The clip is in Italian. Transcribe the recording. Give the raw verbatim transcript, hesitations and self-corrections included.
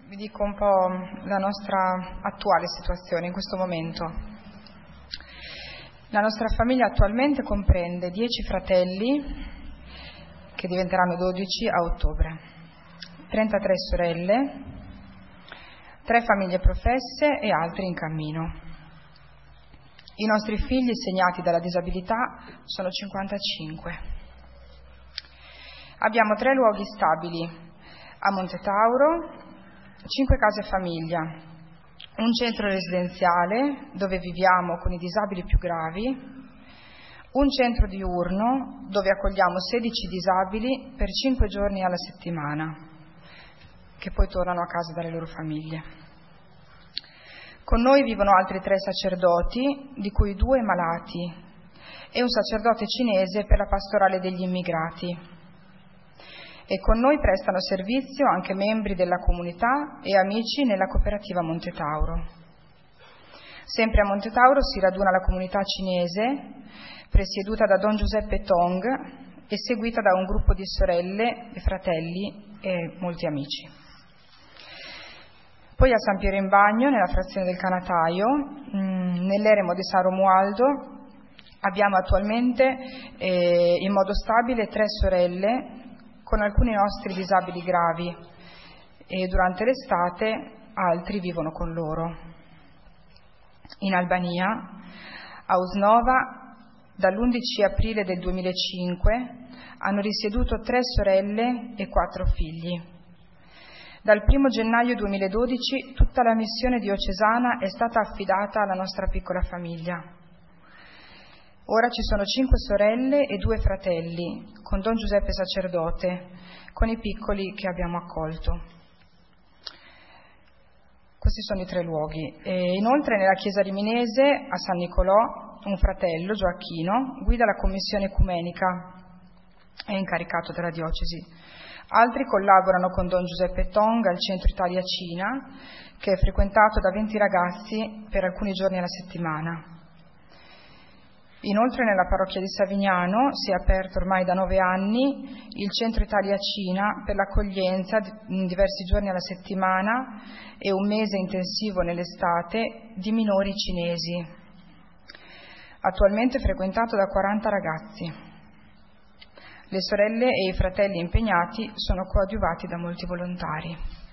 vi dico un po' la nostra attuale situazione in questo momento. La nostra famiglia attualmente comprende dieci fratelli, che diventeranno dodici a ottobre, trentatré sorelle, tre famiglie professe e altri in cammino. I nostri figli segnati dalla disabilità sono cinquantacinque. Abbiamo tre luoghi stabili a Monte Tauro, cinque case famiglia, un centro residenziale dove viviamo con i disabili più gravi, un centro diurno dove accogliamo sedici disabili per cinque giorni alla settimana, che poi tornano a casa dalle loro famiglie. Con noi vivono altri tre sacerdoti, di cui due malati, e un sacerdote cinese per la pastorale degli immigrati. E con noi prestano servizio anche membri della comunità e amici nella cooperativa Monte Tauro. Sempre a Monte Tauro si raduna la comunità cinese, presieduta da Don Giuseppe Tong e seguita da un gruppo di sorelle e fratelli e molti amici. Poi a San Piero in Bagno, nella frazione del Canataio, nell'eremo di San Romualdo, abbiamo attualmente eh, in modo stabile tre sorelle con alcuni nostri disabili gravi e durante l'estate altri vivono con loro. In Albania, a Usnova, dall'undici aprile del duemilacinque hanno risieduto tre sorelle e quattro figli. Dal primo gennaio duemiladodici tutta la missione diocesana è stata affidata alla nostra piccola famiglia. Ora ci sono cinque sorelle e due fratelli, con Don Giuseppe sacerdote, con i piccoli che abbiamo accolto. Questi sono i tre luoghi. E inoltre nella chiesa riminese, a San Nicolò, un fratello, Gioacchino, guida la commissione ecumenica, è incaricato della diocesi. Altri collaborano con Don Giuseppe Tong al centro Italia-Cina, che è frequentato da venti ragazzi per alcuni giorni alla settimana. Inoltre nella parrocchia di Savignano si è aperto ormai da nove anni il centro Italia-Cina per l'accoglienza in diversi giorni alla settimana e un mese intensivo nell'estate di minori cinesi, attualmente frequentato da quaranta ragazzi. Le sorelle e i fratelli impegnati sono coadiuvati da molti volontari.